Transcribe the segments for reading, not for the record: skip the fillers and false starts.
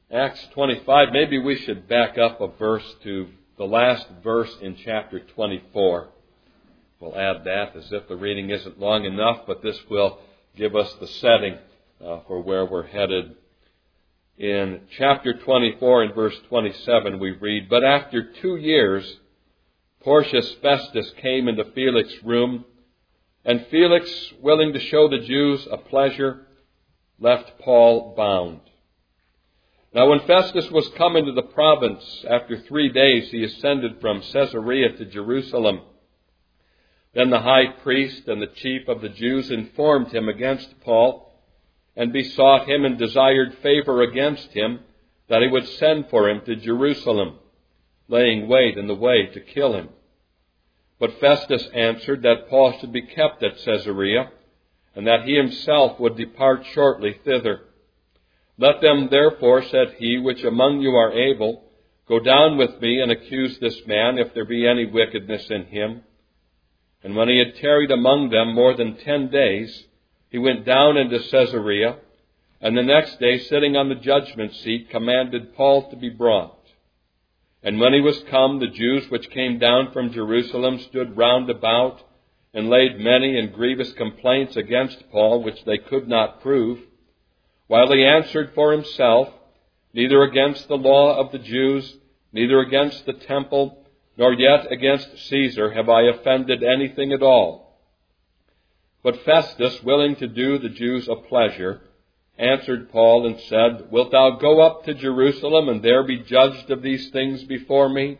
Acts 25, maybe we should back up a verse to the last verse in chapter 24. We'll add that as if the reading isn't long enough, but this will give us the setting for where we're headed. In chapter 24 and verse 27 we read, "But after 2 years, Porcius Festus came into Felix's room, and Felix, willing to show the Jews a pleasure, left Paul bound. Now when Festus was come into the province, after 3 days he ascended from Caesarea to Jerusalem. Then the high priest and the chief of the Jews informed him against Paul, and besought him and desired favor against him, that he would send for him to Jerusalem, laying wait in the way to kill him. But Festus answered that Paul should be kept at Caesarea, and that he himself would depart shortly thither. Let them therefore, said he, which among you are able, go down with me and accuse this man, if there be any wickedness in him. And when he had tarried among them more than 10 days, he went down into Caesarea, and the next day, sitting on the judgment seat, commanded Paul to be brought. And when he was come, the Jews which came down from Jerusalem stood round about, and laid many and grievous complaints against Paul, which they could not prove, while he answered for himself, neither against the law of the Jews, neither against the temple, nor yet against Caesar have I offended anything at all. But Festus, willing to do the Jews a pleasure, answered Paul and said, Wilt thou go up to Jerusalem, and there be judged of these things before me?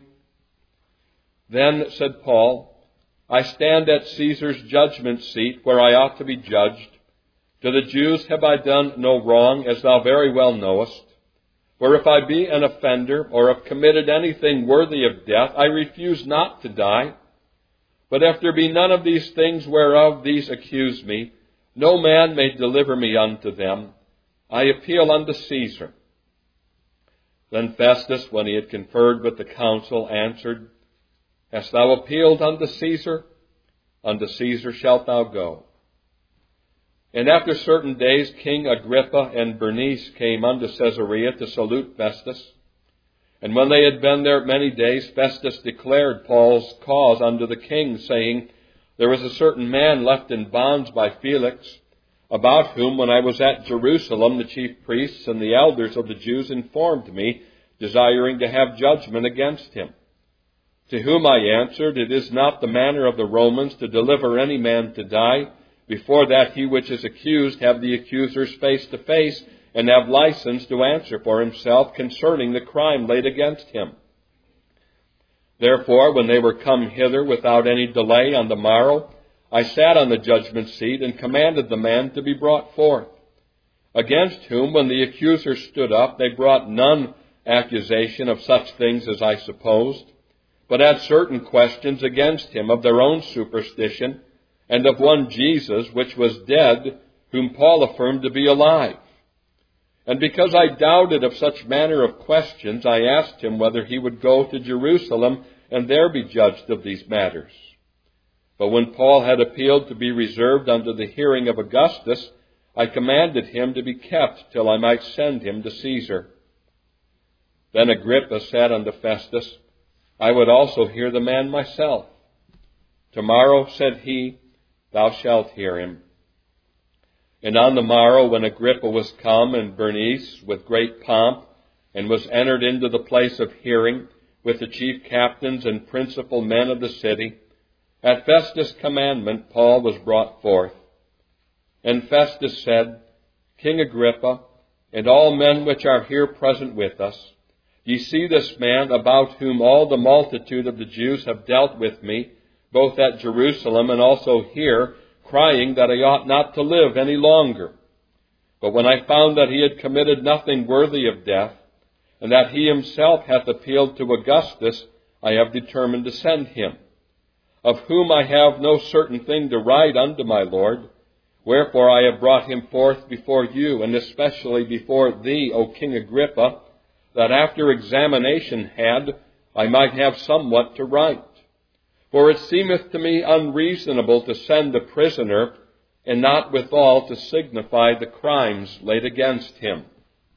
Then said Paul, I stand at Caesar's judgment seat, where I ought to be judged. To the Jews have I done no wrong, as thou very well knowest. For if I be an offender, or have committed anything worthy of death, I refuse not to die. But if there be none of these things whereof these accuse me, no man may deliver me unto them. I appeal unto Caesar. Then Festus, when he had conferred with the council, answered, Hast thou appealed unto Caesar? Unto Caesar shalt thou go. And after certain days, King Agrippa and Bernice came unto Caesarea to salute Festus. And when they had been there many days, Festus declared Paul's cause unto the king, saying, There is a certain man left in bonds by Felix, about whom, when I was at Jerusalem, the chief priests and the elders of the Jews informed me, desiring to have judgment against him. To whom I answered, It is not the manner of the Romans to deliver any man to die, before that he which is accused have the accusers face to face, and have license to answer for himself concerning the crime laid against him. Therefore, when they were come hither without any delay on the morrow, I sat on the judgment seat and commanded the man to be brought forth. Against whom, when the accusers stood up, they brought none accusation of such things as I supposed, but had certain questions against him of their own superstition, and of one Jesus, which was dead, whom Paul affirmed to be alive. And because I doubted of such manner of questions, I asked him whether he would go to Jerusalem, and there be judged of these matters. But when Paul had appealed to be reserved unto the hearing of Augustus, I commanded him to be kept till I might send him to Caesar. Then Agrippa said unto Festus, I would also hear the man myself. Tomorrow, said he, thou shalt hear him. And on the morrow, when Agrippa was come, and Bernice with great pomp, and was entered into the place of hearing, with the chief captains and principal men of the city, at Festus' commandment Paul was brought forth. And Festus said, King Agrippa, and all men which are here present with us, ye see this man, about whom all the multitude of the Jews have dealt with me, both at Jerusalem and also here, crying that I ought not to live any longer. But when I found that he had committed nothing worthy of death, and that he himself hath appealed to Augustus, I have determined to send him, of whom I have no certain thing to write unto my Lord. Wherefore I have brought him forth before you, and especially before thee, O King Agrippa, that after examination had, I might have somewhat to write. For it seemeth to me unreasonable to send a prisoner, and not withal to signify the crimes laid against him.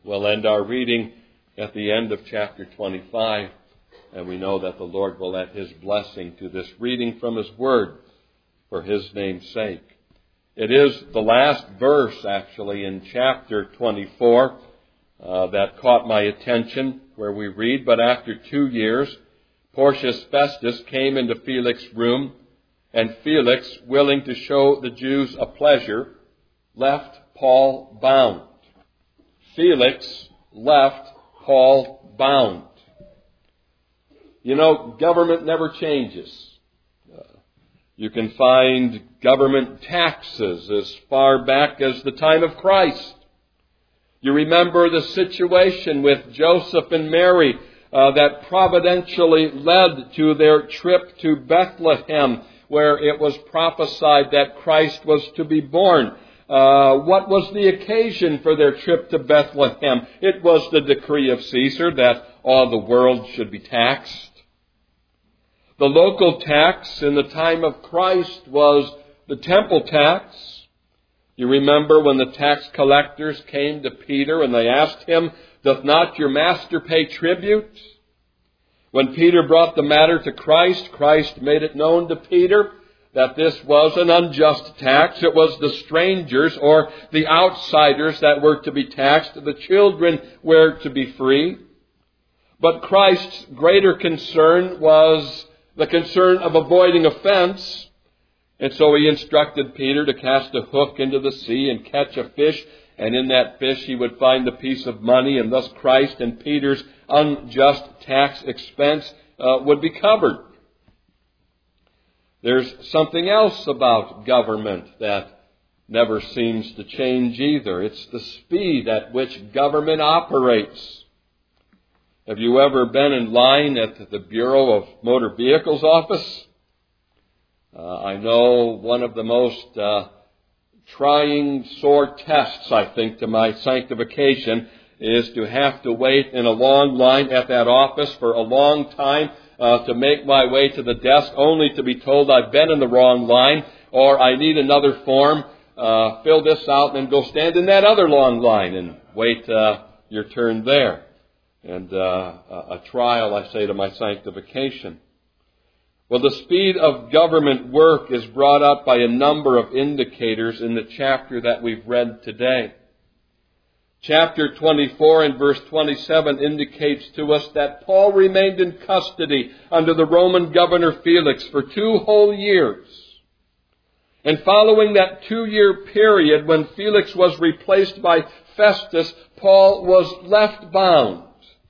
We'll end our reading at the end of chapter 25, and we know that the Lord will add His blessing to this reading from His Word for His name's sake. It is the last verse, actually, in chapter 24 that caught my attention, where we read, "But after 2 years, Porcius Festus came into Felix's room, and Felix, willing to show the Jews a pleasure, left Paul bound." Felix left Paul bound. You know, government never changes. You can find government taxes as far back as the time of Christ. You remember the situation with Joseph and Mary that providentially led to their trip to Bethlehem, where it was prophesied that Christ was to be born. What was the occasion for their trip to Bethlehem? It was the decree of Caesar that all the world should be taxed. The local tax in the time of Christ was the temple tax. You remember when the tax collectors came to Peter and they asked him, "Doth not your master pay tribute?" When Peter brought the matter to Christ, Christ made it known to Peter that this was an unjust tax. It was the strangers or the outsiders that were to be taxed. The children were to be free. But Christ's greater concern was the concern of avoiding offense. And so He instructed Peter to cast a hook into the sea and catch a fish. And in that fish he would find the piece of money. And thus Christ and Peter's unjust tax expense would be covered. There's something else about government that never seems to change either. It's the speed at which government operates. Have you ever been in line at the Bureau of Motor Vehicles office? I know one of the most trying, sore tests, I think, to my sanctification is to have to wait in a long line at that office for a long time to make my way to the desk, only to be told I've been in the wrong line, or I need another form, fill this out, and then go stand in that other long line and wait your turn there. And a trial, I say, to my sanctification. Well, the speed of government work is brought up by a number of indicators in the chapter that we've read today. Chapter 24 and verse 27 indicates to us that Paul remained in custody under the Roman governor Felix for 2 whole years. And following that 2-year period, when Felix was replaced by Festus, Paul was left bound.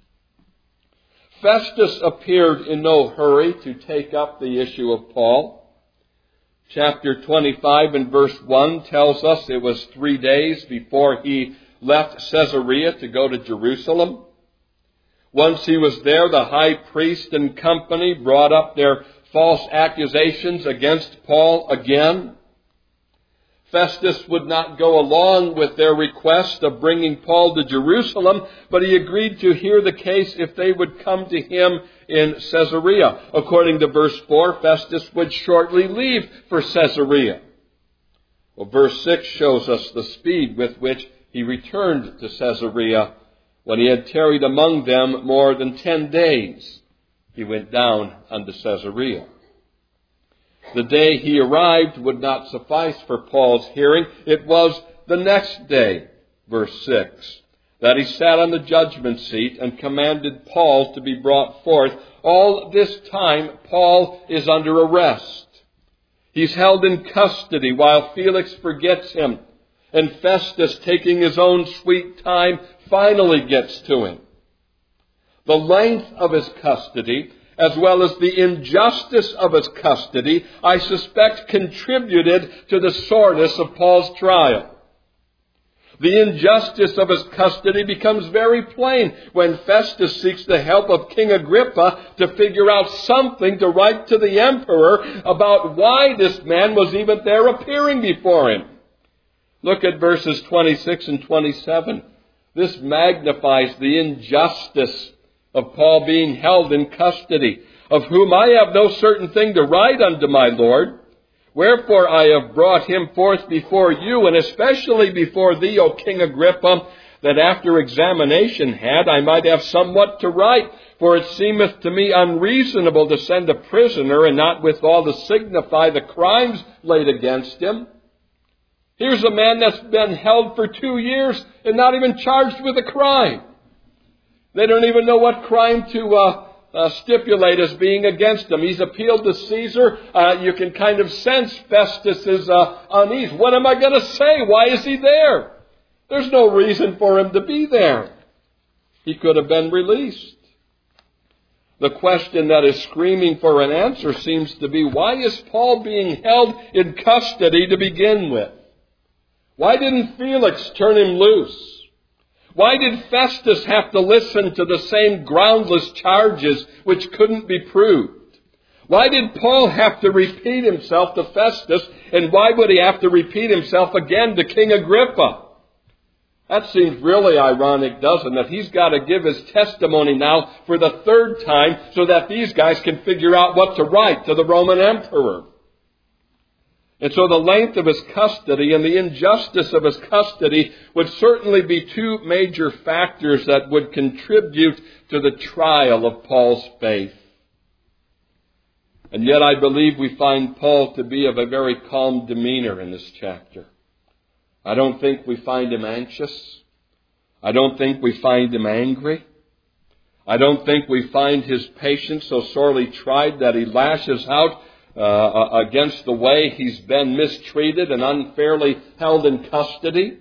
Festus appeared in no hurry to take up the issue of Paul. Chapter 25 and verse 1 tells us it was 3 days before he left Caesarea to go to Jerusalem. Once he was there, the high priest and company brought up their false accusations against Paul again. Festus would not go along with their request of bringing Paul to Jerusalem, but he agreed to hear the case if they would come to him in Caesarea. According to verse 4, Festus would shortly leave for Caesarea. Well, verse 6 shows us the speed with which he returned to Caesarea. When he had tarried among them more than 10 days, he went down unto Caesarea. The day he arrived would not suffice for Paul's hearing. It was the next day, verse 6, that he sat on the judgment seat and commanded Paul to be brought forth. All this time, Paul is under arrest. He's held in custody while Felix forgets him. And Festus, taking his own sweet time, finally gets to him. The length of his custody, as well as the injustice of his custody, I suspect contributed to the soreness of Paul's trial. The injustice of his custody becomes very plain when Festus seeks the help of King Agrippa to figure out something to write to the emperor about why this man was even there appearing before him. Look at verses 26 and 27. This magnifies the injustice of Paul being held in custody, of whom I have no certain thing to write unto my Lord. Wherefore I have brought him forth before you, and especially before thee, O King Agrippa, that after examination had, I might have somewhat to write. For it seemeth to me unreasonable to send a prisoner, and not withal to signify the crimes laid against him. Here's a man that's been held for 2 years and not even charged with a crime. They don't even know what crime to stipulate as being against him. He's appealed to Caesar. You can kind of sense Festus's unease. What am I going to say? Why is he there? There's no reason for him to be there. He could have been released. The question that is screaming for an answer seems to be, why is Paul being held in custody to begin with? Why didn't Felix turn him loose? Why did Festus have to listen to the same groundless charges which couldn't be proved? Why did Paul have to repeat himself to Festus, and why would he have to repeat himself again to King Agrippa? That seems really ironic, doesn't it? He's got to give his testimony now for the 3rd time so that these guys can figure out what to write to the Roman emperor. And so the length of his custody and the injustice of his custody would certainly be 2 major factors that would contribute to the trial of Paul's faith. And yet I believe we find Paul to be of a very calm demeanor in this chapter. I don't think we find him anxious. I don't think we find him angry. I don't think we find his patience so sorely tried that he lashes out against the way he's been mistreated and unfairly held in custody.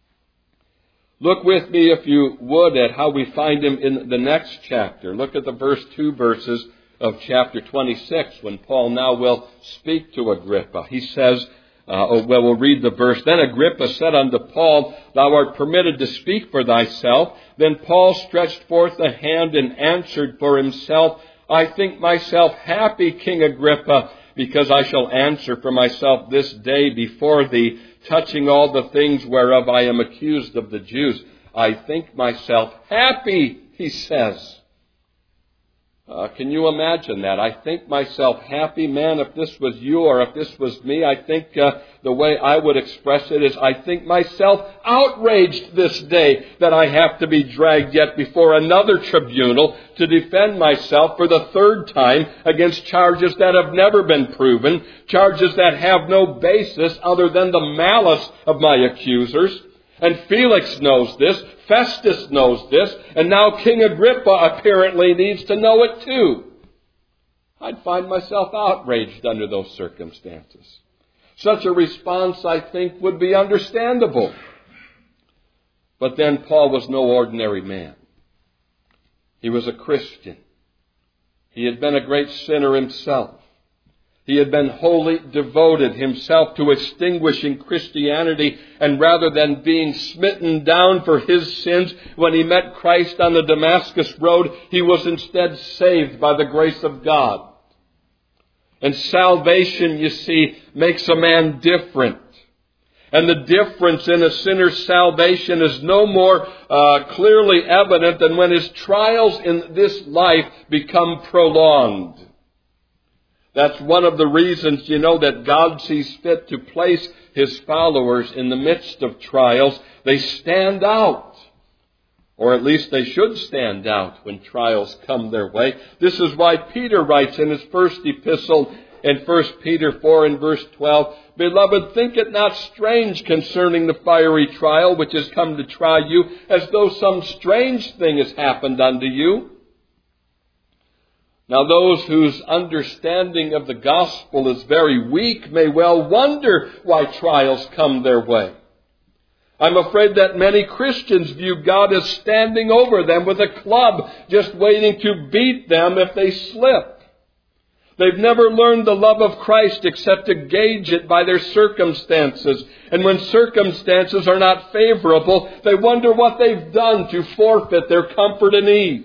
Look with me, if you would, at how we find him in the next chapter. Look at the first 2 verses of chapter 26, when Paul now will speak to Agrippa. He says, we'll read the verse. Then Agrippa said unto Paul, Thou art permitted to speak for thyself. Then Paul stretched forth a hand and answered for himself, I think myself happy, King Agrippa, because I shall answer for myself this day before thee, touching all the things whereof I am accused of the Jews. I think myself happy, he says. Can you imagine that? I think myself happy. Man, if this was you or if this was me, I think the way I would express it is, I think myself outraged this day that I have to be dragged yet before another tribunal to defend myself for the 3rd time against charges that have never been proven, charges that have no basis other than the malice of my accusers. And Felix knows this, Festus knows this, and now King Agrippa apparently needs to know it too. I'd find myself outraged under those circumstances. Such a response, I think, would be understandable. But then Paul was no ordinary man. He was a Christian. He had been a great sinner himself. He had been wholly devoted himself to extinguishing Christianity, and rather than being smitten down for his sins when he met Christ on the Damascus road, he was instead saved by the grace of God. And salvation, you see, makes a man different. And the difference in a sinner's salvation is no more clearly evident than when his trials in this life become prolonged. That's one of the reasons, that God sees fit to place his followers in the midst of trials. They stand out. Or at least they should stand out when trials come their way. This is why Peter writes in his first epistle in 1 Peter 4 and verse 12, Beloved, think it not strange concerning the fiery trial which has come to try you, as though some strange thing has happened unto you. Now those whose understanding of the gospel is very weak may well wonder why trials come their way. I'm afraid that many Christians view God as standing over them with a club, just waiting to beat them if they slip. They've never learned the love of Christ except to gauge it by their circumstances. And when circumstances are not favorable, they wonder what they've done to forfeit their comfort and ease.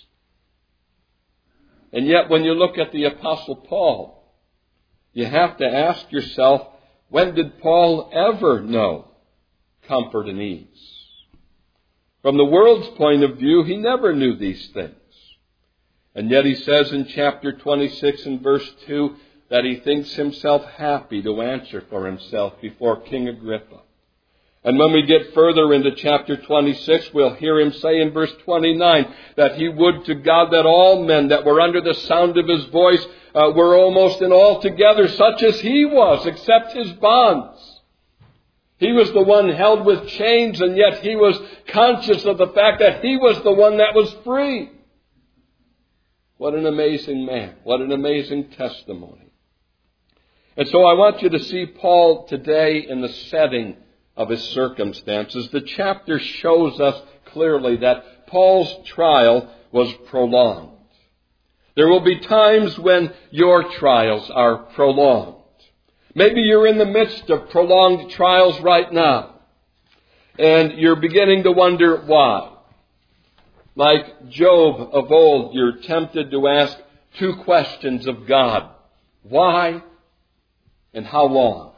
And yet when you look at the Apostle Paul, you have to ask yourself, when did Paul ever know comfort and ease? From the world's point of view, he never knew these things. And yet he says in chapter 26 and verse 2 that he thinks himself happy to answer for himself before King Agrippa. And when we get further into chapter 26, we'll hear him say in verse 29 that he would to God that all men that were under the sound of his voice were almost and altogether such as he was, except his bonds. He was the one held with chains, and yet he was conscious of the fact that he was the one that was free. What an amazing man. What an amazing testimony. And so I want you to see Paul today in the setting of his circumstances. The chapter shows us clearly that Paul's trial was prolonged. There will be times when your trials are prolonged. Maybe you're in the midst of prolonged trials right now, and you're beginning to wonder why. Like Job of old, you're tempted to ask two questions of God. Why and how long?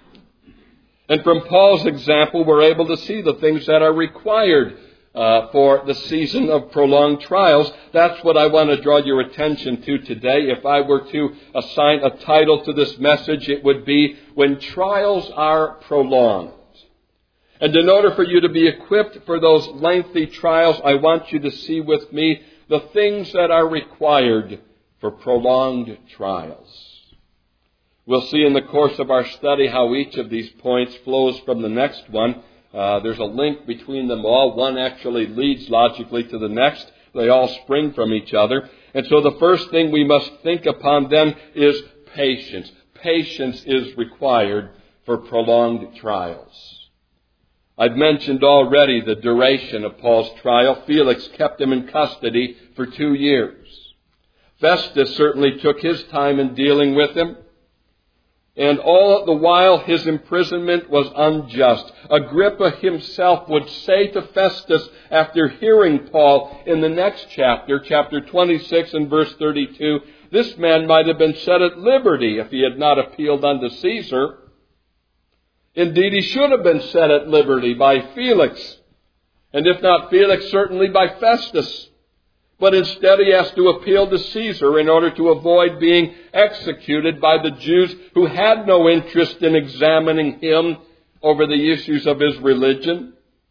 And from Paul's example, we're able to see the things that are required for the season of prolonged trials. That's what I want to draw your attention to today. If I were to assign a title to this message, it would be When Trials Are Prolonged. And in order for you to be equipped for those lengthy trials, I want you to see with me the things that are required for prolonged trials. We'll see in the course of our study how each of these points flows from the next one. There's a link between them all. One actually leads logically to the next. They all spring from each other. And so the first thing we must think upon then is patience. Patience is required for prolonged trials. I've mentioned already the duration of Paul's trial. Felix kept him in custody for 2 years. Festus certainly took his time in dealing with him. And all the while his imprisonment was unjust. Agrippa himself would say to Festus after hearing Paul in the next chapter, chapter 26 and verse 32, this man might have been set at liberty if he had not appealed unto Caesar. Indeed, he should have been set at liberty by Felix. And if not Felix, certainly by Festus. But instead he has to appeal to Caesar in order to avoid being executed by the Jews who had no interest in examining him over the issues of his religion.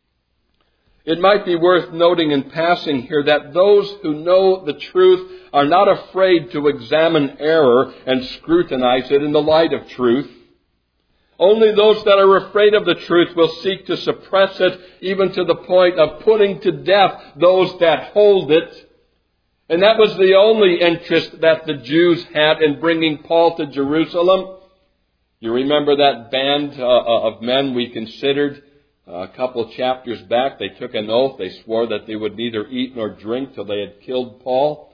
It might be worth noting in passing here that those who know the truth are not afraid to examine error and scrutinize it in the light of truth. Only those that are afraid of the truth will seek to suppress it, even to the point of putting to death those that hold it. And that was the only interest that the Jews had in bringing Paul to Jerusalem. You remember that band of men we considered a couple of chapters back? They took an oath. They swore that they would neither eat nor drink till they had killed Paul.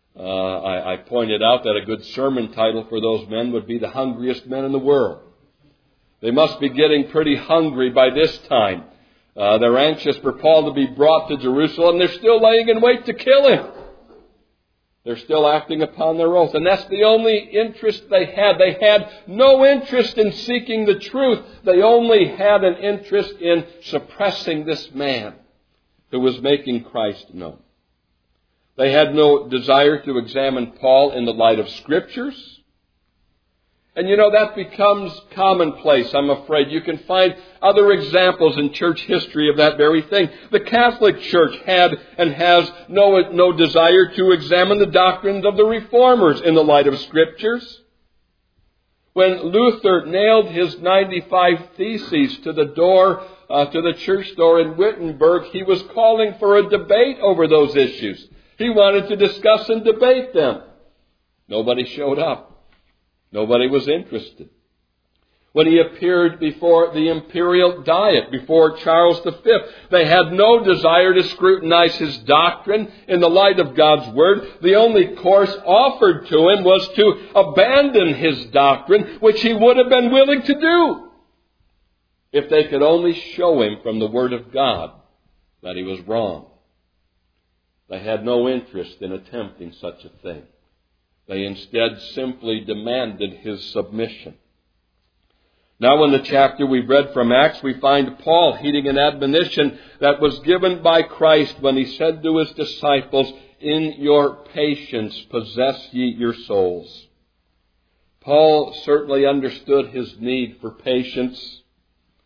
I pointed out that a good sermon title for those men would be The Hungriest Men in the World. They must be getting pretty hungry by this time. They're anxious for Paul to be brought to Jerusalem. They're still laying in wait to kill him. They're still acting upon their oath. And that's the only interest they had. They had no interest in seeking the truth. They only had an interest in suppressing this man who was making Christ known. They had no desire to examine Paul in the light of Scriptures. And that becomes commonplace, I'm afraid. You can find other examples in church history of that very thing. The Catholic Church had and has no desire to examine the doctrines of the Reformers in the light of Scriptures. When Luther nailed his 95 Theses to the door, to the church door in Wittenberg, he was calling for a debate over those issues. He wanted to discuss and debate them. Nobody showed up. Nobody was interested. When he appeared before the imperial diet, before Charles V, they had no desire to scrutinize his doctrine in the light of God's Word. The only course offered to him was to abandon his doctrine, which he would have been willing to do if they could only show him from the Word of God that he was wrong. They had no interest in attempting such a thing. They instead simply demanded his submission. Now in the chapter we've read from Acts, we find Paul heeding an admonition that was given by Christ when he said to his disciples, "In your patience possess ye your souls." Paul certainly understood his need for patience.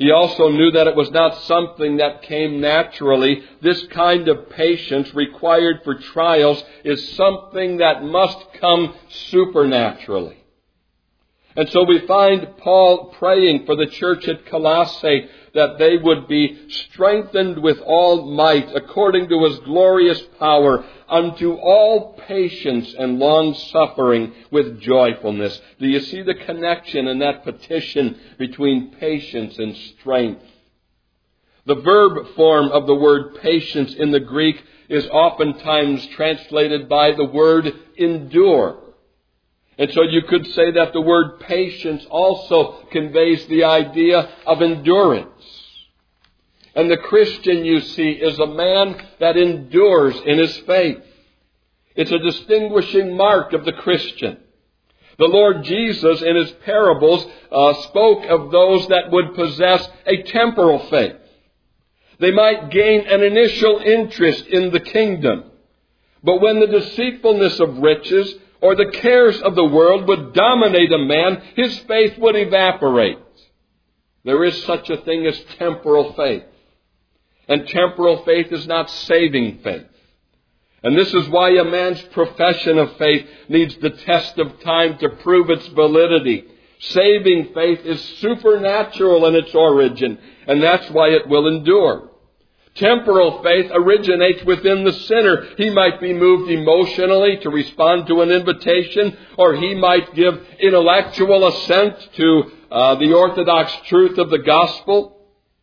He also knew that it was not something that came naturally. This kind of patience required for trials is something that must come supernaturally. And so we find Paul praying for the church at Colossae that they would be strengthened with all might according to His glorious power unto all patience and long-suffering with joyfulness. Do you see the connection in that petition between patience and strength? The verb form of the word patience in the Greek is oftentimes translated by the word endure. And so you could say that the word patience also conveys the idea of endurance. And the Christian, you see, is a man that endures in his faith. It's a distinguishing mark of the Christian. The Lord Jesus, in His parables, spoke of those that would possess a temporal faith. They might gain an initial interest in the kingdom. But when the deceitfulness of riches or the cares of the world would dominate a man, his faith would evaporate. There is such a thing as temporal faith. And temporal faith is not saving faith. And this is why a man's profession of faith needs the test of time to prove its validity. Saving faith is supernatural in its origin, and that's why it will endure. Temporal faith originates within the sinner. He might be moved emotionally to respond to an invitation, or he might give intellectual assent to the orthodox truth of the gospel.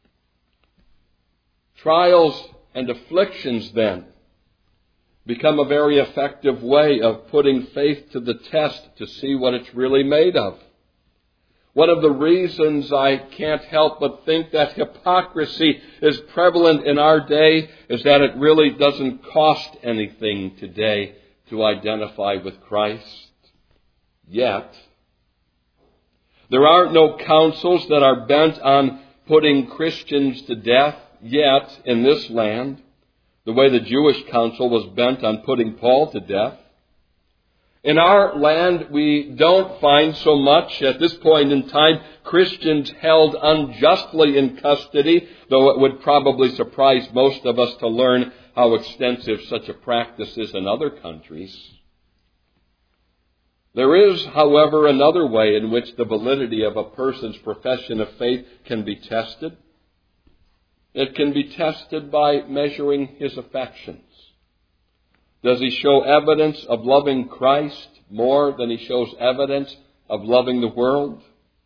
Trials and afflictions, then, become a very effective way of putting faith to the test to see what it's really made of. One of the reasons I can't help but think that hypocrisy is prevalent in our day is that it really doesn't cost anything today to identify with Christ. Yet, there are no councils that are bent on putting Christians to death yet in this land, the way the Jewish council was bent on putting Paul to death. In our land, we don't find so much at this point in time Christians held unjustly in custody, though it would probably surprise most of us to learn how extensive such a practice is in other countries. There is, however, another way in which the validity of a person's profession of faith can be tested. It can be tested by measuring his affections. Does he show evidence of loving Christ more than he shows evidence of loving the world?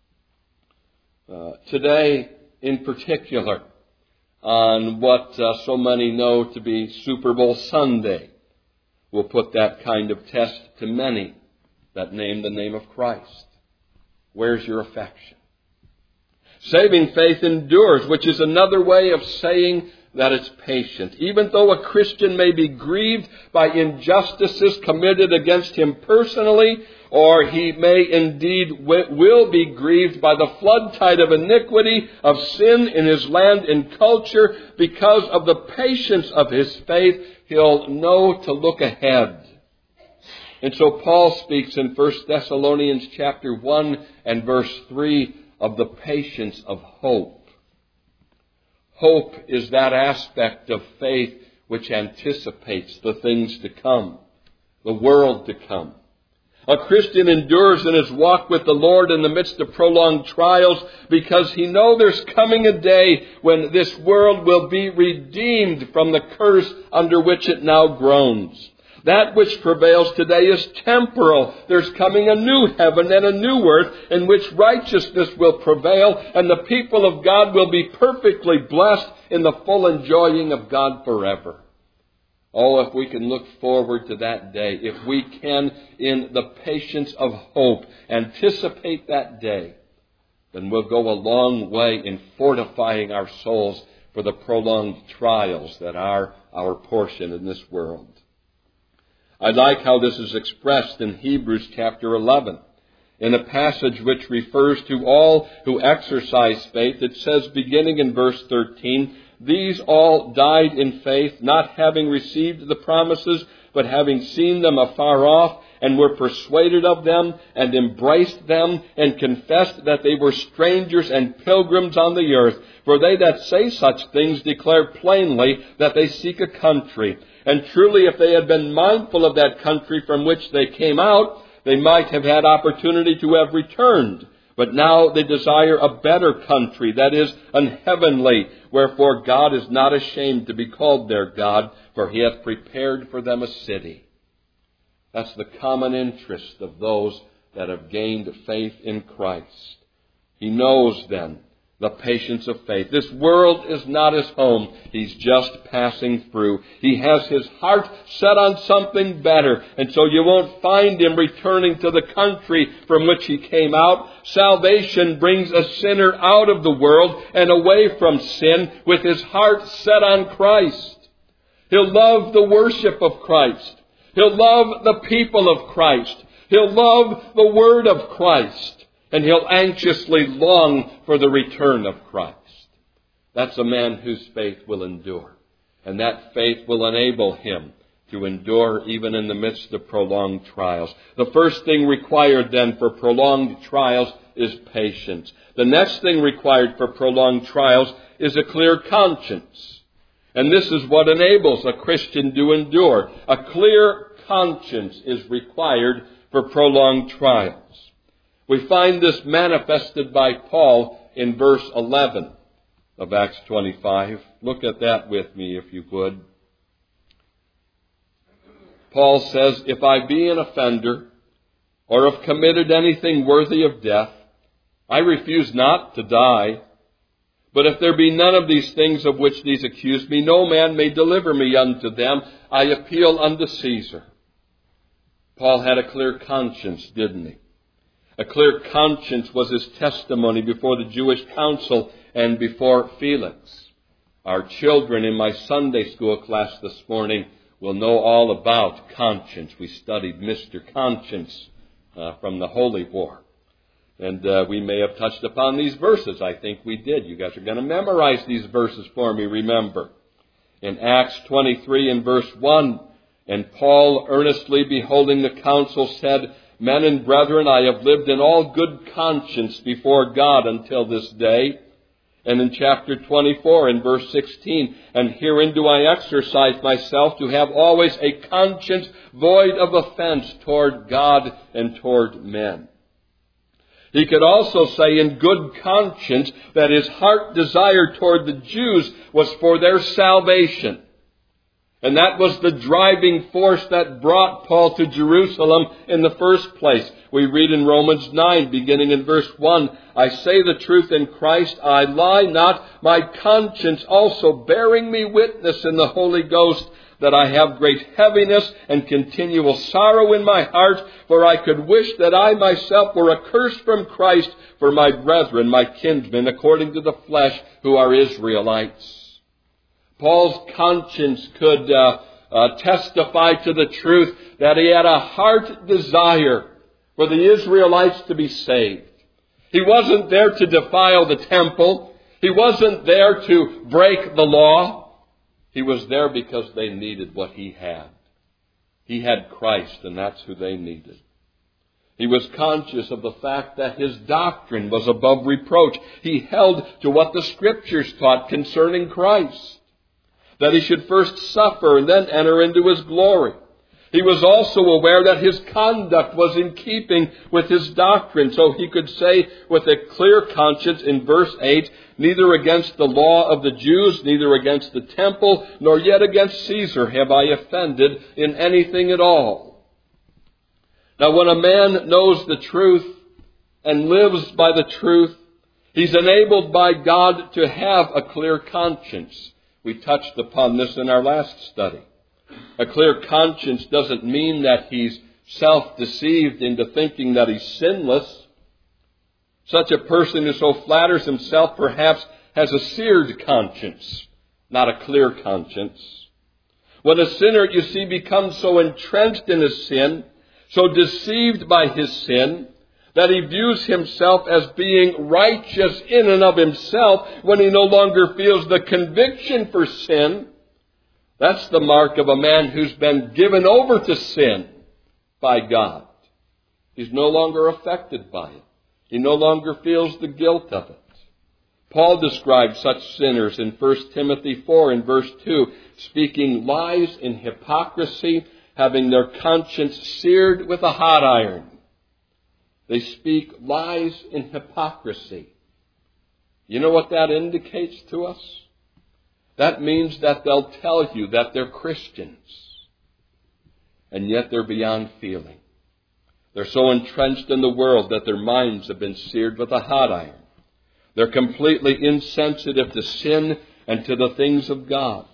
Today, in particular, on what so many know to be Super Bowl Sunday, will put that kind of test to many that name the name of Christ. Where's your affection? Saving faith endures, which is another way of saying that it's patient. Even though a Christian may be grieved by injustices committed against him personally, or he may indeed will be grieved by the flood tide of iniquity, of sin in his land and culture, because of the patience of his faith, he'll know to look ahead. And so Paul speaks in 1 Thessalonians chapter 1 and verse 3 of the patience of hope. Hope is that aspect of faith which anticipates the things to come, the world to come. A Christian endures in his walk with the Lord in the midst of prolonged trials because he knows there's coming a day when this world will be redeemed from the curse under which it now groans. That which prevails today is temporal. There's coming a new heaven and a new earth in which righteousness will prevail, and the people of God will be perfectly blessed in the full enjoying of God forever. Oh, if we can look forward to that day, if we can, in the patience of hope, anticipate that day, then we'll go a long way in fortifying our souls for the prolonged trials that are our portion in this world. I like how this is expressed in Hebrews chapter 11. In a passage which refers to all who exercise faith, it says, beginning in verse 13, "These all died in faith, not having received the promises, but having seen them afar off, and were persuaded of them, and embraced them, and confessed that they were strangers and pilgrims on the earth. For they that say such things declare plainly that they seek a country. And truly, if they had been mindful of that country from which they came out, they might have had opportunity to have returned. But now they desire a better country, that is, an heavenly. Wherefore God is not ashamed to be called their God, for he hath prepared for them a city. That's the common interest of those that have gained faith in Christ. He knows then the patience of faith. This world is not his home. He's just passing through. He has his heart set on something better, and so you won't find him returning to the country from which he came out. Salvation brings a sinner out of the world and away from sin with his heart set on Christ. He'll love the worship of Christ. He'll love the people of Christ. He'll love the word of Christ. And he'll anxiously long for the return of Christ. That's a man whose faith will endure. And that faith will enable him to endure even in the midst of prolonged trials. The first thing required then for prolonged trials is patience. The next thing required for prolonged trials is a clear conscience. And this is what enables a Christian to endure. A clear conscience is required for prolonged trials. We find this manifested by Paul in verse 11 of Acts 25. Look at that with me, if you would. Paul says, "If I be an offender, or have committed anything worthy of death, I refuse not to die. But if there be none of these things of which these accuse me, no man may deliver me unto them. I appeal unto Caesar." Paul had a clear conscience, didn't he? A clear conscience was his testimony before the Jewish council and before Felix. Our children in my Sunday school class this morning will know all about conscience. We studied Mr. Conscience from the Holy War. And we may have touched upon these verses. I think we did. You guys are going to memorize these verses for me, remember. In Acts 23 and verse 1, "And Paul, earnestly beholding the council, said, Men and brethren, I have lived in all good conscience before God until this day." And in chapter 24 and verse 16, "And herein do I exercise myself to have always a conscience void of offense toward God and toward men." He could also say in good conscience that his heart desire toward the Jews was for their salvation. And that was the driving force that brought Paul to Jerusalem in the first place. We read in Romans 9, beginning in verse 1, "I say the truth in Christ, I lie not, my conscience also bearing me witness in the Holy Ghost, that I have great heaviness and continual sorrow in my heart, for I could wish that I myself were accursed from Christ for my brethren, my kinsmen, according to the flesh, who are Israelites." Paul's conscience could testify to the truth that he had a heart desire for the Israelites to be saved. He wasn't there to defile the temple. He wasn't there to break the law. He was there because they needed what he had. He had Christ, and that's who they needed. He was conscious of the fact that his doctrine was above reproach. He held to what the Scriptures taught concerning Christ, that he should first suffer and then enter into his glory. He was also aware that his conduct was in keeping with his doctrine, so he could say with a clear conscience in verse 8, "Neither against the law of the Jews, neither against the temple, nor yet against Caesar have I offended in anything at all." Now, when a man knows the truth and lives by the truth, he's enabled by God to have a clear conscience. We touched upon this in our last study. A clear conscience doesn't mean that he's self-deceived into thinking that he's sinless. Such a person who so flatters himself perhaps has a seared conscience, not a clear conscience. When a sinner, you see, becomes so entrenched in his sin, so deceived by his sin, that he views himself as being righteous in and of himself when he no longer feels the conviction for sin, that's the mark of a man who's been given over to sin. by God. He's no longer affected by it. He no longer feels the guilt of it. Paul describes such sinners in 1 Timothy 4 and verse 2, speaking lies in hypocrisy, having their conscience seared with a hot iron. They speak lies in hypocrisy. You know what that indicates to us? That means that they'll tell you that they're Christians, and yet they're beyond feeling. They're so entrenched in the world that their minds have been seared with a hot iron. They're completely insensitive to sin and to the things of God.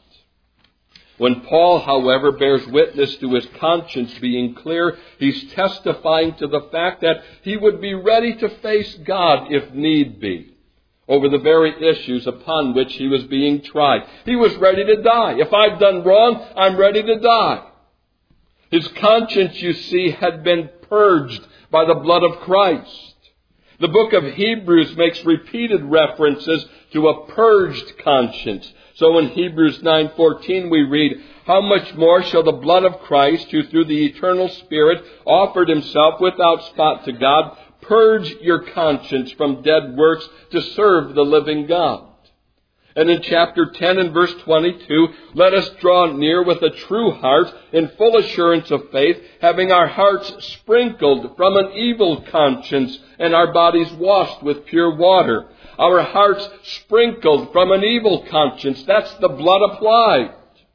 When Paul, however, bears witness to his conscience being clear, he's testifying to the fact that he would be ready to face God if need be over the very issues upon which he was being tried. He was ready to die. If I've done wrong, I'm ready to die. His conscience, you see, had been purged by the blood of Christ. The book of Hebrews makes repeated references to a purged conscience. So in Hebrews 9:14 we read, "How much more shall the blood of Christ, who through the eternal Spirit offered himself without spot to God, purge your conscience from dead works to serve the living God?" And in chapter 10 and verse 22, "Let us draw near with a true heart in full assurance of faith, having our hearts sprinkled from an evil conscience and our bodies washed with pure water." Our hearts sprinkled from an evil conscience. That's the blood applied.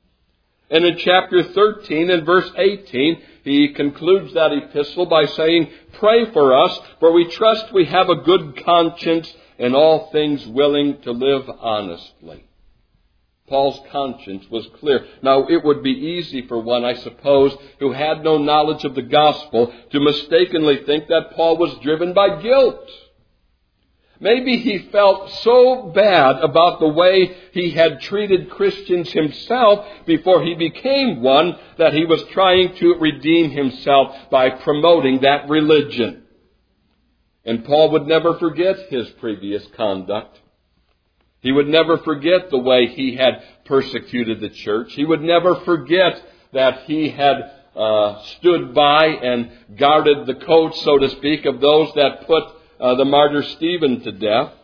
And in chapter 13 and verse 18, he concludes that epistle by saying, "Pray for us, for we trust we have a good conscience, in all things willing to live honestly." Paul's conscience was clear. Now, it would be easy for one, I suppose, who had no knowledge of the gospel to mistakenly think that Paul was driven by guilt. Maybe he felt so bad about the way he had treated Christians himself before he became one that he was trying to redeem himself by promoting that religion. And Paul would never forget his previous conduct. He would never forget the way he had persecuted the church. He would never forget that he had stood by and guarded the coat, so to speak, of those that put the martyr Stephen to death.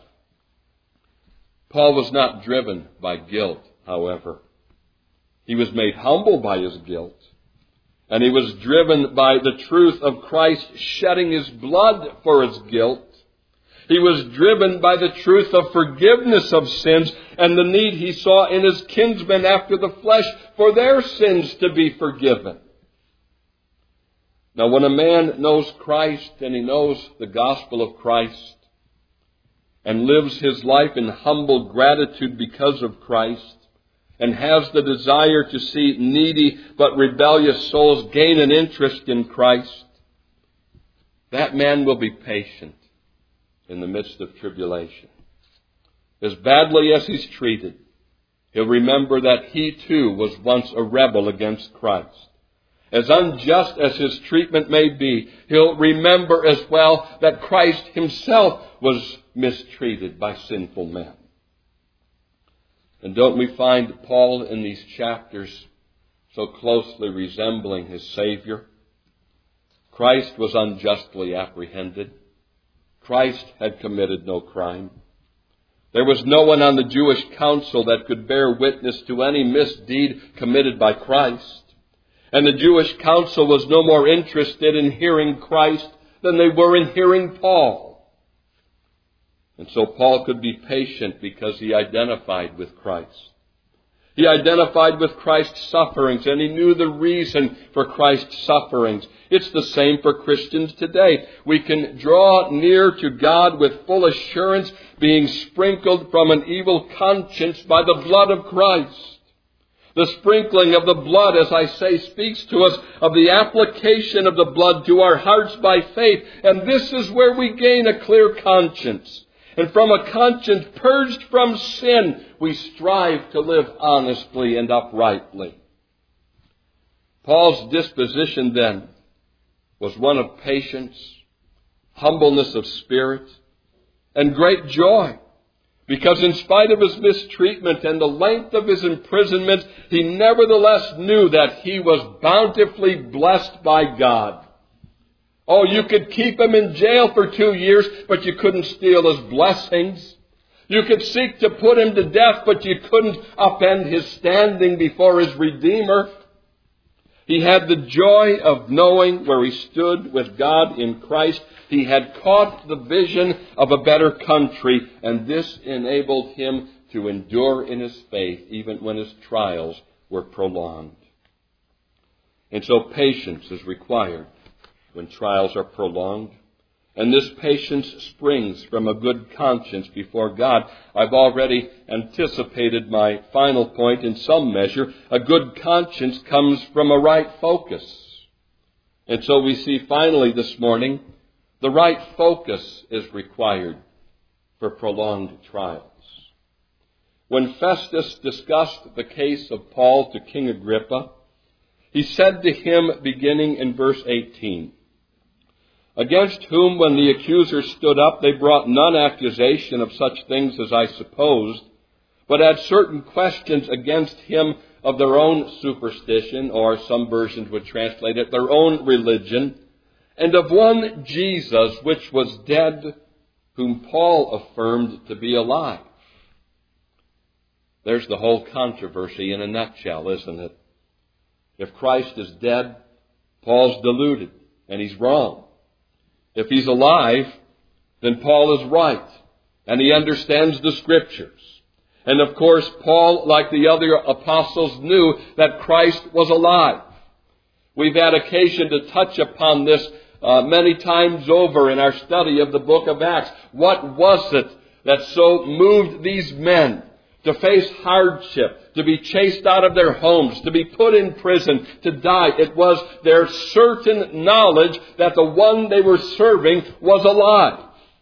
Paul was not driven by guilt, however. He was made humble by his guilt. And he was driven by the truth of Christ shedding his blood for his guilt. He was driven by the truth of forgiveness of sins and the need he saw in his kinsmen after the flesh for their sins to be forgiven. Now, when a man knows Christ and he knows the gospel of Christ and lives his life in humble gratitude because of Christ, and has the desire to see needy but rebellious souls gain an interest in Christ, that man will be patient in the midst of tribulation. As badly as he's treated, he'll remember that he too was once a rebel against Christ. As unjust as his treatment may be, he'll remember as well that Christ himself was mistreated by sinful men. And don't we find Paul in these chapters so closely resembling his Savior? Christ was unjustly apprehended. Christ had committed no crime. There was no one on the Jewish council that could bear witness to any misdeed committed by Christ. And the Jewish council was no more interested in hearing Christ than they were in hearing Paul. And so Paul could be patient because he identified with Christ. He identified with Christ's sufferings, and he knew the reason for Christ's sufferings. It's the same for Christians today. We can draw near to God with full assurance, being sprinkled from an evil conscience by the blood of Christ. The sprinkling of the blood, as I say, speaks to us of the application of the blood to our hearts by faith. And this is where we gain a clear conscience. And from a conscience purged from sin, we strive to live honestly and uprightly. Paul's disposition then was one of patience, humbleness of spirit, and great joy. Because in spite of his mistreatment and the length of his imprisonment, he nevertheless knew that he was bountifully blessed by God. Oh, you could keep him in jail for 2 years, but you couldn't steal his blessings. You could seek to put him to death, but you couldn't upend his standing before his Redeemer. He had the joy of knowing where he stood with God in Christ. He had caught the vision of a better country, and this enabled him to endure in his faith even when his trials were prolonged. And so patience is required when trials are prolonged. And this patience springs from a good conscience before God. I've already anticipated my final point in some measure. A good conscience comes from a right focus. And so we see finally this morning, the right focus is required for prolonged trials. When Festus discussed the case of Paul to King Agrippa, he said to him, beginning in verse 18, "Against whom, when the accusers stood up, they brought none accusation of such things as I supposed, but had certain questions against him of their own superstition," or some versions would translate it, their own religion, "and of one Jesus, which was dead, whom Paul affirmed to be alive." There's the whole controversy in a nutshell, isn't it? If Christ is dead, Paul's deluded, and he's wrong. If he's alive, then Paul is right, and he understands the Scriptures. And of course, Paul, like the other apostles, knew that Christ was alive. We've had occasion to touch upon this many times over in our study of the book of Acts. What was it that so moved these men to face hardship, to be chased out of their homes, to be put in prison, to die? It was their certain knowledge that the one they were serving was alive.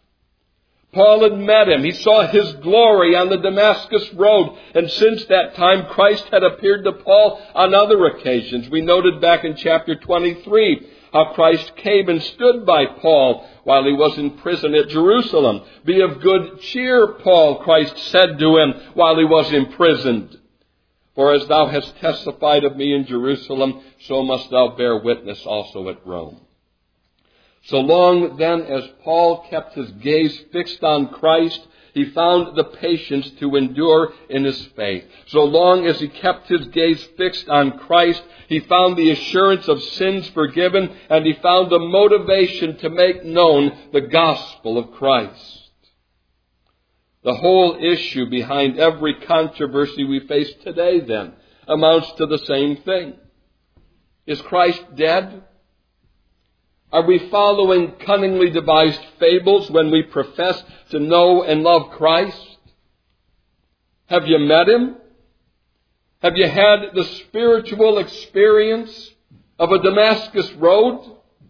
Paul had met him. He saw his glory on the Damascus road. And since that time, Christ had appeared to Paul on other occasions. We noted back in chapter 23 how Christ came and stood by Paul while he was in prison at Jerusalem. "Be of good cheer, Paul," Christ said to him while he was imprisoned. "For as thou hast testified of me in Jerusalem, so must thou bear witness also at Rome." So long then as Paul kept his gaze fixed on Christ, he found the patience to endure in his faith. So long as he kept his gaze fixed on Christ, he found the assurance of sins forgiven, and he found the motivation to make known the gospel of Christ. The whole issue behind every controversy we face today, then, amounts to the same thing. Is Christ dead? Are we following cunningly devised fables when we profess to know and love Christ? Have you met him? Have you had the spiritual experience of a Damascus road?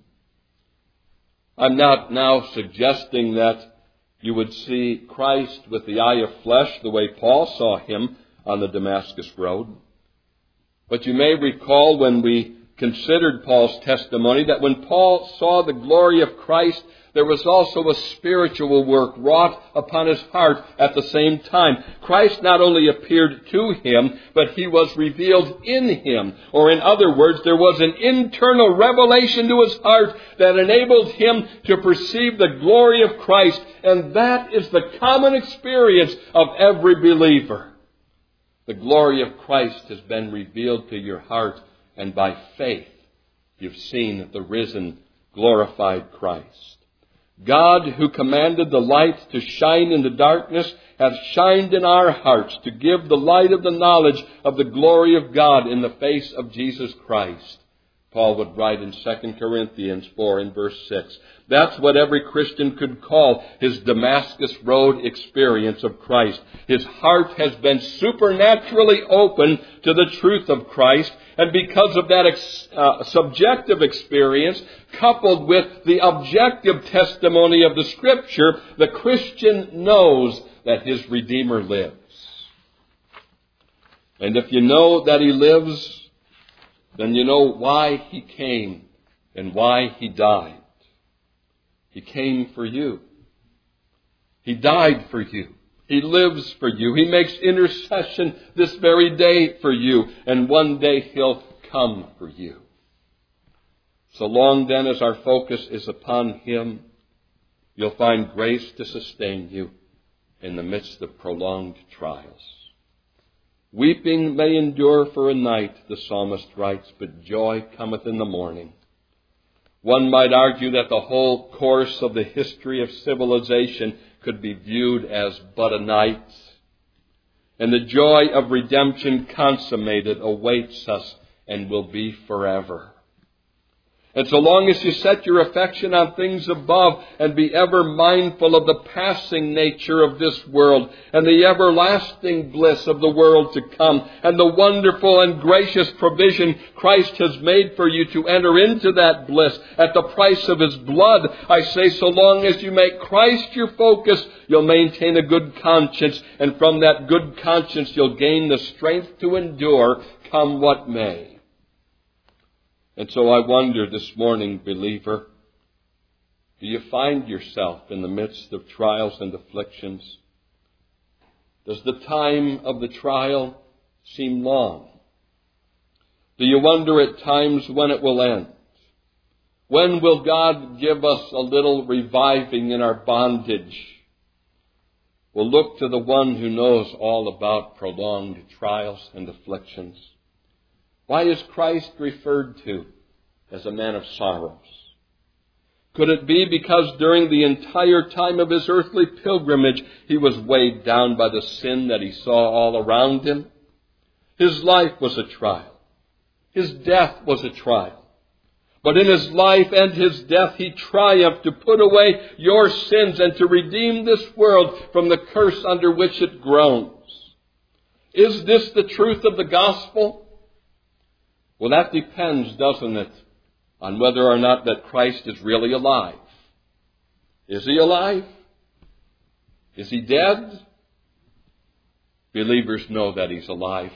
I'm not now suggesting that you would see Christ with the eye of flesh the way Paul saw him on the Damascus road. But you may recall when we considered Paul's testimony that when Paul saw the glory of Christ, there was also a spiritual work wrought upon his heart at the same time. Christ not only appeared to him, but he was revealed in him. Or in other words, there was an internal revelation to his heart that enabled him to perceive the glory of Christ. And that is the common experience of every believer. The glory of Christ has been revealed to your heart, and by faith you've seen the risen, glorified Christ. God, who commanded the light to shine in the darkness, hath shined in our hearts to give the light of the knowledge of the glory of God in the face of Jesus Christ. Paul would write in 2 Corinthians 4 in verse 6. That's what every Christian could call his Damascus Road experience of Christ. His heart has been supernaturally open to the truth of Christ, and because of that subjective experience, coupled with the objective testimony of the Scripture, the Christian knows that his Redeemer lives. And if you know that he lives, then you know why he came and why he died. He came for you. He died for you. He lives for you. He makes intercession this very day for you. And one day he'll come for you. So long then as our focus is upon Him, you'll find grace to sustain you in the midst of prolonged trials. Weeping may endure for a night, the psalmist writes, but joy cometh in the morning. One might argue that the whole course of the history of civilization could be viewed as but a night. And the joy of redemption consummated awaits us and will be forever. And so long as you set your affection on things above and be ever mindful of the passing nature of this world and the everlasting bliss of the world to come and the wonderful and gracious provision Christ has made for you to enter into that bliss at the price of His blood, I say so long as you make Christ your focus, you'll maintain a good conscience, and from that good conscience you'll gain the strength to endure, come what may. And so I wonder this morning, believer, do you find yourself in the midst of trials and afflictions? Does the time of the trial seem long? Do you wonder at times when it will end? When will God give us a little reviving in our bondage? We'll look to the one who knows all about prolonged trials and afflictions. Why is Christ referred to as a man of sorrows? Could it be because during the entire time of His earthly pilgrimage, He was weighed down by the sin that He saw all around Him? His life was a trial. His death was a trial. But in His life and His death, He triumphed to put away your sins and to redeem this world from the curse under which it groans. Is this the truth of the gospel? Well, that depends, doesn't it, on whether or not that Christ is really alive. Is He alive? Is He dead? Believers know that He's alive.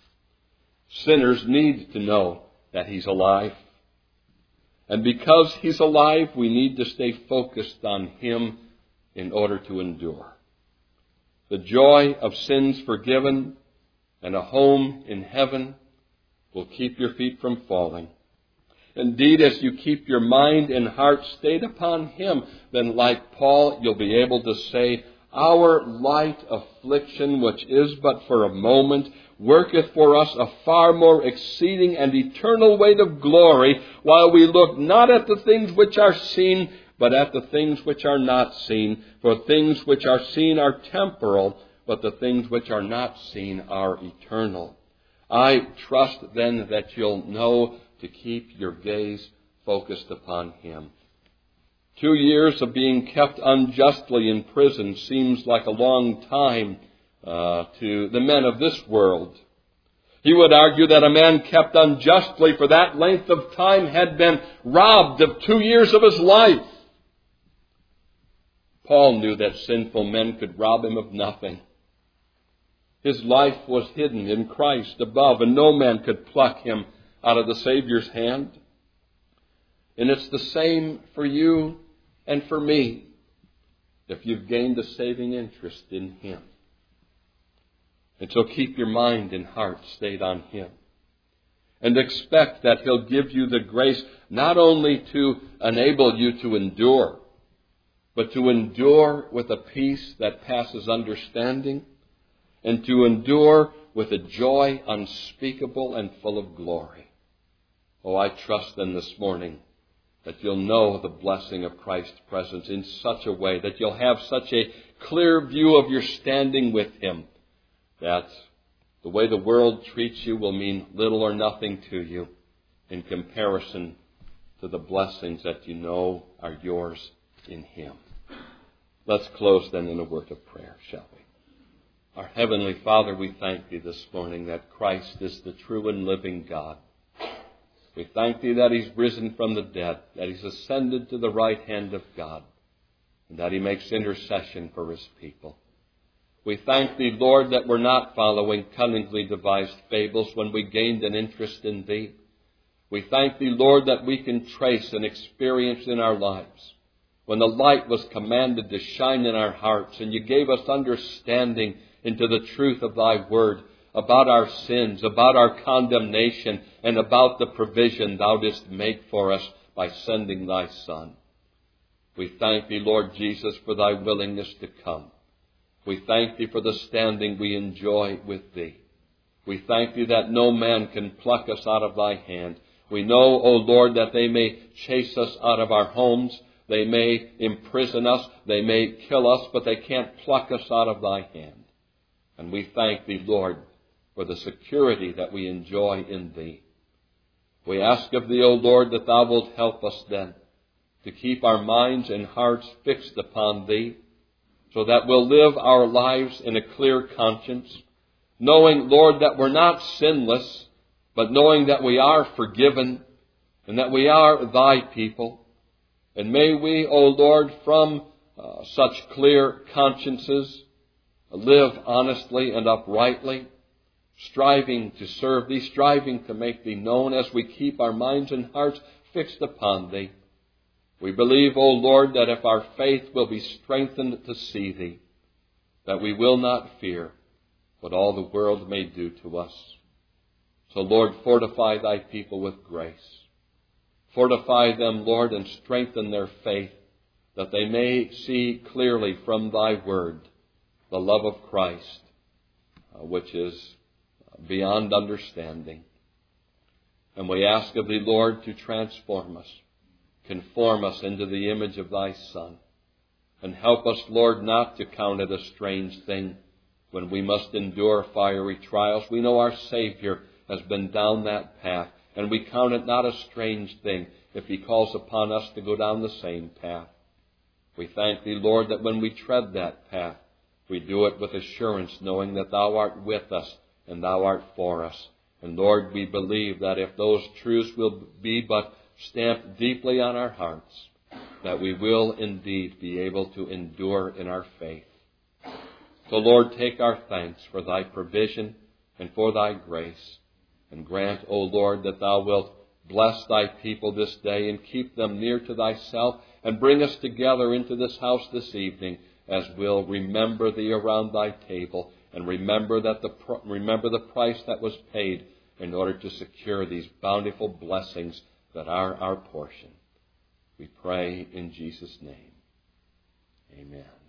Sinners need to know that He's alive. And because He's alive, we need to stay focused on Him in order to endure. The joy of sins forgiven and a home in heaven will keep your feet from falling. Indeed, as you keep your mind and heart stayed upon Him, then like Paul, you'll be able to say, our light affliction, which is but for a moment, worketh for us a far more exceeding and eternal weight of glory, while we look not at the things which are seen, but at the things which are not seen. For things which are seen are temporal, but the things which are not seen are eternal. I trust then that you'll know to keep your gaze focused upon Him. 2 years of being kept unjustly in prison seems like a long time to the men of this world. He would argue that a man kept unjustly for that length of time had been robbed of 2 years of his life. Paul knew that sinful men could rob him of nothing. His life was hidden in Christ above, and no man could pluck him out of the Savior's hand. And it's the same for you and for me if you've gained a saving interest in Him. And so keep your mind and heart stayed on Him. And expect that He'll give you the grace not only to enable you to endure, but to endure with a peace that passes understanding, and to endure with a joy unspeakable and full of glory. Oh, I trust then this morning that you'll know the blessing of Christ's presence in such a way that you'll have such a clear view of your standing with Him that the way the world treats you will mean little or nothing to you in comparison to the blessings that you know are yours in Him. Let's close then in a word of prayer, shall we? Our Heavenly Father, we thank Thee this morning that Christ is the true and living God. We thank Thee that He's risen from the dead, that He's ascended to the right hand of God, and that He makes intercession for His people. We thank Thee, Lord, that we're not following cunningly devised fables when we gained an interest in Thee. We thank Thee, Lord, that we can trace an experience in our lives when the light was commanded to shine in our hearts, and You gave us understanding into the truth of Thy word, about our sins, about our condemnation, and about the provision Thou didst make for us by sending thy Son. We thank thee, Lord Jesus, for thy willingness to come. We thank thee for the standing we enjoy with thee. We thank thee that no man can pluck us out of thy hand. We know, O Lord, that they may chase us out of our homes. They may imprison us. They may kill us, but they can't pluck us out of thy hand. And we thank thee, Lord, for the security that we enjoy in thee. We ask of thee, O Lord, that thou wilt help us then to keep our minds and hearts fixed upon thee, so that we'll live our lives in a clear conscience, knowing, Lord, that we're not sinless, but knowing that we are forgiven and that we are thy people. And may we, O Lord, from such clear consciences, live honestly and uprightly, striving to serve thee, striving to make thee known as we keep our minds and hearts fixed upon thee. We believe, O Lord, that if our faith will be strengthened to see thee, that we will not fear what all the world may do to us. So, Lord, fortify thy people with grace. Fortify them, Lord, and strengthen their faith, that they may see clearly from thy word the love of Christ, which is beyond understanding. And we ask of thee, Lord, to transform us, conform us into the image of thy Son, and help us, Lord, not to count it a strange thing when we must endure fiery trials. We know our Savior has been down that path, and we count it not a strange thing if he calls upon us to go down the same path. We thank thee, Lord, that when we tread that path, we do it with assurance, knowing that thou art with us and thou art for us. And Lord, we believe that if those truths will be but stamped deeply on our hearts, that we will indeed be able to endure in our faith. So, Lord, take our thanks for thy provision and for thy grace, and grant, O Lord, that thou wilt bless thy people this day and keep them near to thyself, and bring us together into this house this evening as we'll remember thee around thy table, and remember the price that was paid in order to secure these bountiful blessings that are our portion. We pray in Jesus' name. Amen.